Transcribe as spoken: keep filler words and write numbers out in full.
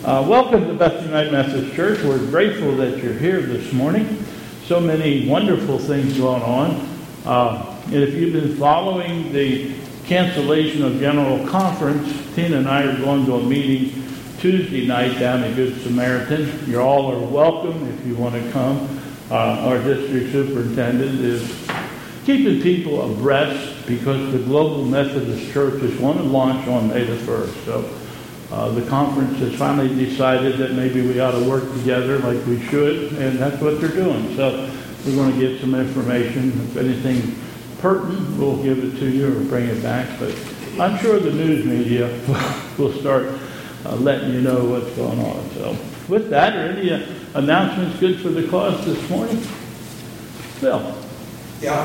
Uh, welcome to Bethany United Methodist Church. We're grateful that you're here this morning. So many wonderful things going on. Uh, and if you've been following the cancellation of General Conference, Tina and I are going to a meeting Tuesday night down at Good Samaritan. You all are welcome if you want to come. Uh, our district superintendent is keeping people abreast because the Global Methodist Church is going to launch on May the first. So uh, the conference has finally decided that maybe we ought to work together like we should, and that's what they're doing. So we're going to get some information. If anything pertinent, we'll give it to you or bring it back. But I'm sure the news media will start uh, letting you know what's going on. So with that, are any uh, announcements good for the cause this morning? Phil? Yeah.